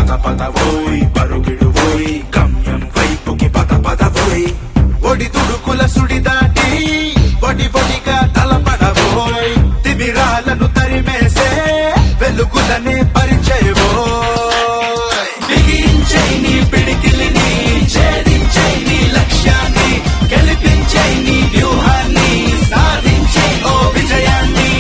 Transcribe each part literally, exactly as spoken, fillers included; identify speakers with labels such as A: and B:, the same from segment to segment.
A: పద పద ఓయ్ పరుగిడు ఓయ్ గమ్యం వైపుకి పద పద ఓయ్ ఒడి తుడుకుల సుడి దాటి బొడి బొడిగా తలపడబోయ్ తిమిరాలను తరిమేసే వెలుగులనే పరిచయబోయ్ బిగించే నీ పిడికిలిని ఛేదించే నీ లక్ష్యాన్ని గెలిపించే నీ వ్యూహాన్ని సాధించే ఓ విజయాన్ని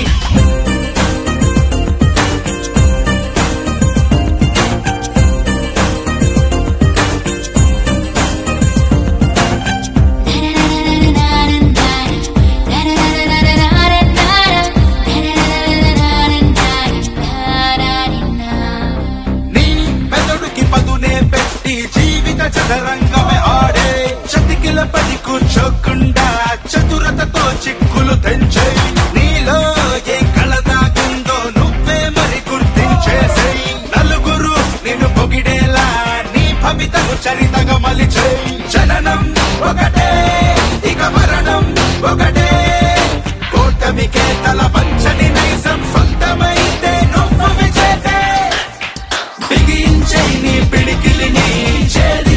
A: జీవిత చదరంగమే ఆడే చతికిల పడి కూర్చోకుండా చతురతతో చిక్కులు తెంచే నీలో ఏ కళ దాగుందో నువ్వే మరి గుర్తించేసే నలుగురు నిన్ను పొగిడేలా నీ భవితను చరితగా మలిచే జననం ఒకటే ఇక మరణం ఒకటే కూటమికే తల వంచని నైజం సొంతమైతే నువ్వు విజేతే బిగించే నీ పిడికిలిని ఛేదించే